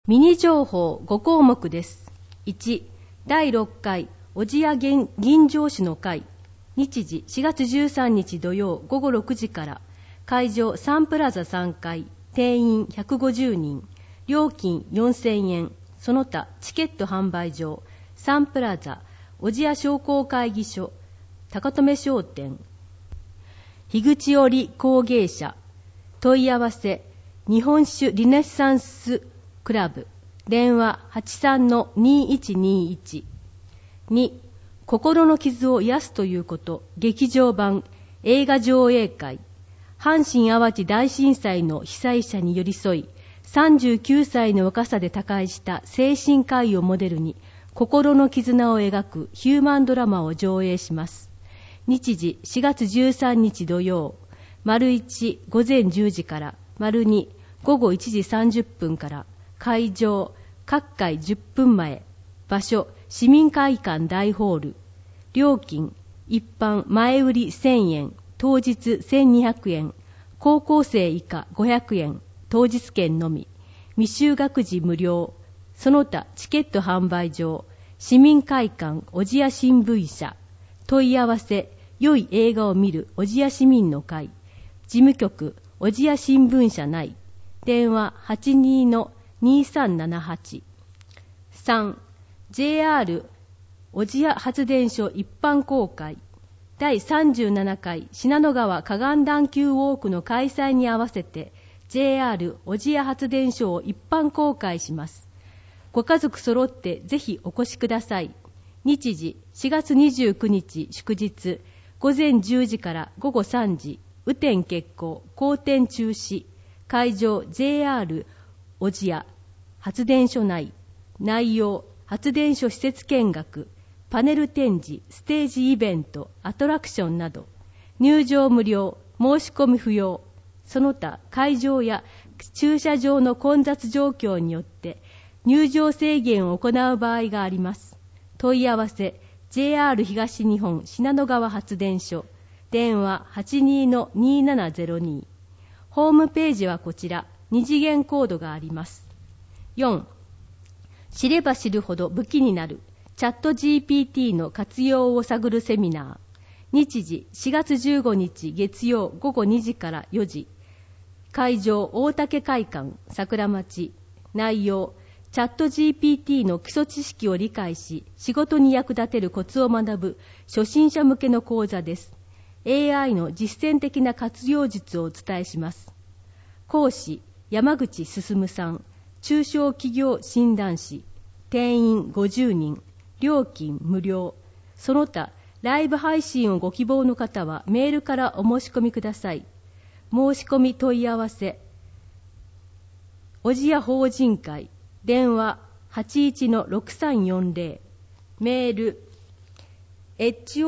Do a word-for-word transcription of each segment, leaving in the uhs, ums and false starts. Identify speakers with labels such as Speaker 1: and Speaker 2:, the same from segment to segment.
Speaker 1: ミニ情報ご項目です。いち、だいろっかい小千谷銀城市の会、日時しがつじゅうさんにち土曜ごごろくじから、会場サンプラザさんかい、定員ひゃくごじゅうにん、料金よんせんえん、その他チケット販売場、サンプラザ、小千谷商工会議所、高留商店、樋口織工芸社、問い合わせ、日本酒リネッサンスクラブ、電話 はちさんのにいちにいち。に、心の傷を癒すということ、劇場版、映画上映会、阪神淡路大震災の被災者に寄り添い、さんじゅうきゅうさいの若さで他界した精神科医をモデルに、心の絆を描くヒューマンドラマを上映します。日時しがつじゅうさんにち土曜、丸いち午前じゅうじから、丸に午後いちじさんじゅっぷんから、会場、各回じゅっぷんまえ、場所、市民会館大ホール、料金、一般前売りせんえん、当日せんにひゃくえん、高校生以下ごひゃくえん、当日券のみ、未就学児無料、その他チケット販売場、市民会館小千谷新聞社、問い合わせ、良い映画を見る小千谷市民の会、事務局小千谷新聞社内、電話 はちにーのにさんななはち。さん、ジェイアール 小千谷発電所一般公開、だいさんじゅうななかい信濃川河岸段丘ウォークの開催に合わせて ジェイアール 小千谷発電所を一般公開します。ご家族揃ってぜひお越しください。日時しがつにじゅうくにち祝日、午前じゅうじから午後さんじ、雨天決行、好天中止、会場 ジェイアール 小千谷発電所内、内容、発電所施設見学、パネル展示、ステージイベント、アトラクションなど、入場無料、申し込み不要、その他会場や駐車場の混雑状況によって入場制限を行う場合があります。問い合わせ、ジェイアール 東日本信濃川発電所、電話 はちにーのにななぜろに。ホームページはこちら、二次元コードがあります。よん、知れば知るほど武器になるチャット ジーピーティー の活用を探るセミナー。日時しがつじゅうごにち月曜ごごにじからよじ。会場大竹会館桜町。内容、チャット ジーピーティー の基礎知識を理解し、仕事に役立てるコツを学ぶ初心者向けの講座です。エーアイ の実践的な活用術をお伝えします。講師、山口進さん。中小企業診断士、定員ごじゅうにん、料金無料。その他、ライブ配信をご希望の方はメールからお申し込みください。申し込み問い合わせ、小千谷法人会、電話 はちいちのろくさんよんぜろ、メール、ホジ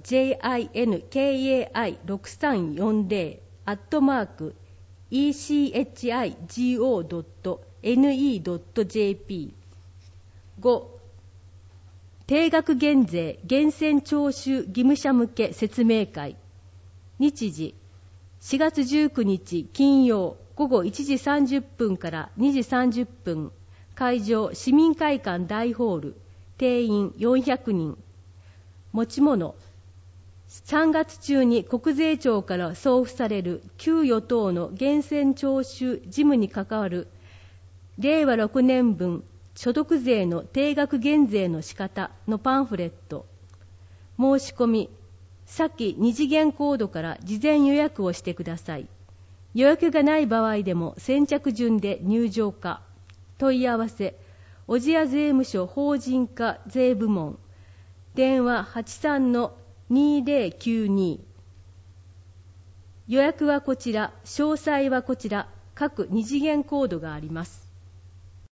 Speaker 1: ンカイろくさんよんぜろ アットマーク イーシーエイチアイジーオードットエヌイードットジェーピー。ご、定額減税源泉徴収義務者向け説明会。日時しがつじゅうくにち金曜ごごいちじさんじゅっぷんからにじさんじゅっぷん。会場市民会館大ホール。定員よんひゃくにん。持ち物、さんがつ中に国税庁から送付される給与等の源泉徴収事務に関わるれいわろくねんぶん所得税の定額減税の仕方のパンフレット。申し込み、先二次元コードから事前予約をしてください。予約がない場合でも先着順で入場可。問い合わせ、小千谷税務署法人課税部門。電話 はちさんのにぜろきゅうに。予約はこちら、詳細はこちら、各二次元コードがあります。